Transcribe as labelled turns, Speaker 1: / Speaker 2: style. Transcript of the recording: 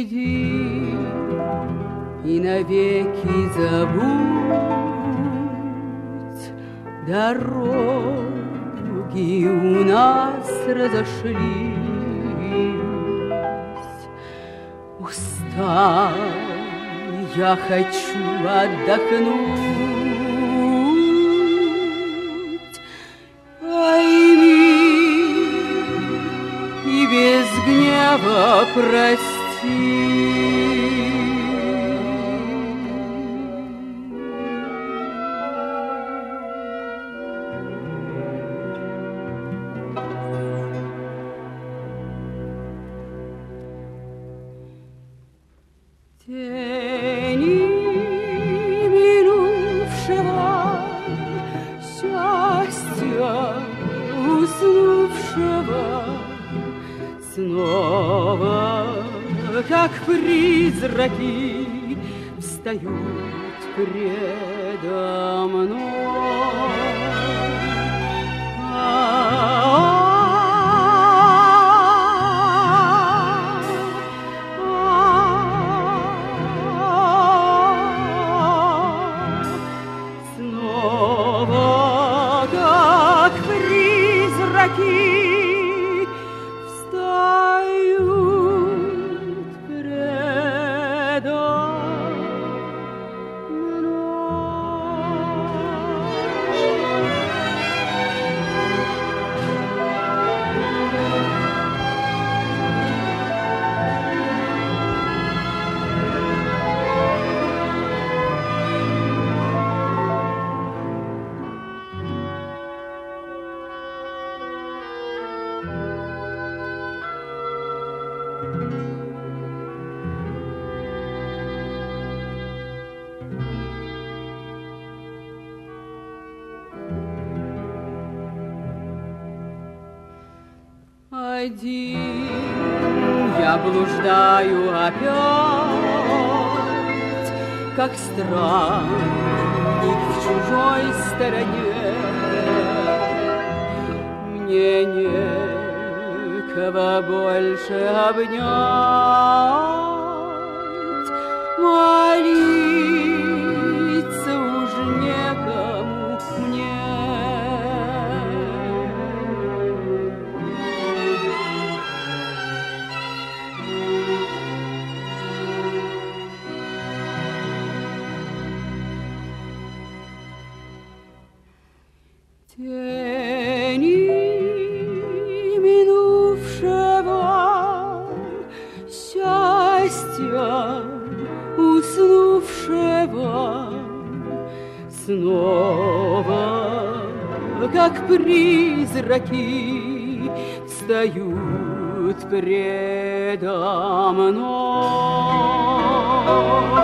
Speaker 1: Уйди и навеки забудь, дороги у нас разошлись. Устал, я хочу отдохнуть. Пойми и без гнева прости. Тени минувшего счастья, уснувшего, снова, как призраки, встают предо мной. Встают предо Один я блуждаю опять, как странник в чужой стороне. Мне некого больше обнять, молиться уж некому мне. Тени минувшего счастья, уснувшего, снова, как призраки, встают предо мной.